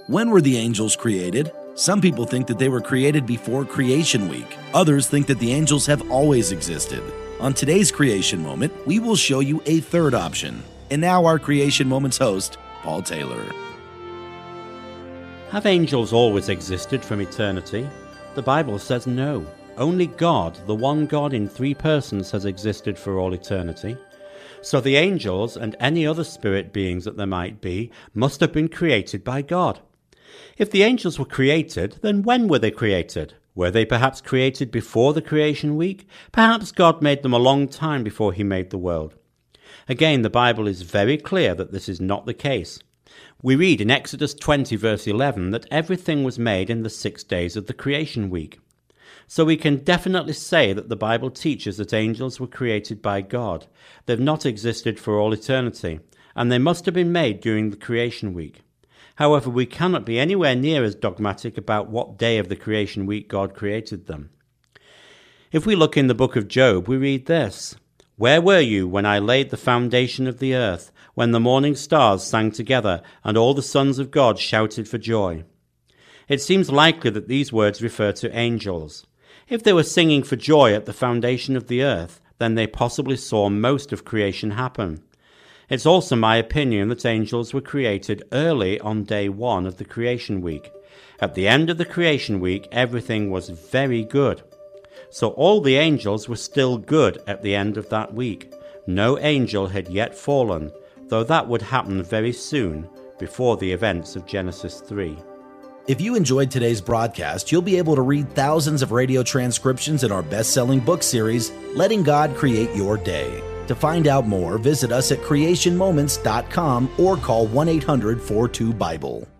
When were the angels created? Some people think that they were created before Creation Week. Others think that the angels have always existed. On today's Creation Moment, we will show you a third option. And now our Creation Moments host, Paul Taylor. Have angels always existed from eternity? The Bible says no. Only God, the one God in three persons, has existed for all eternity. So the angels and any other spirit beings that there might be must have been created by God. If the angels were created, then when were they created? Were they perhaps created before the creation week? Perhaps God made them a long time before he made the world. Again, the Bible is very clear that this is not the case. We read in Exodus 20 verse 11 that everything was made in the 6 days of the creation week. So we can definitely say that the Bible teaches that angels were created by God. They've not existed for all eternity, and they must have been made during the creation week. However, we cannot be anywhere near as dogmatic about what day of the creation week God created them. If we look in the book of Job, we read this: "Where were you when I laid the foundation of the earth, when the morning stars sang together, and all the sons of God shouted for joy?" It seems likely that these words refer to angels. If they were singing for joy at the foundation of the earth, then they possibly saw most of creation happen. It's also my opinion that angels were created early on day 1 of the creation week. At the end of the creation week, everything was very good. So all the angels were still good at the end of that week. No angel had yet fallen, though that would happen very soon, before the events of Genesis 3. If you enjoyed today's broadcast, you'll be able to read thousands of radio transcriptions in our best-selling book series, Letting God Create Your Day. To find out more, visit us at creationmoments.com or call 1-800-42-BIBLE.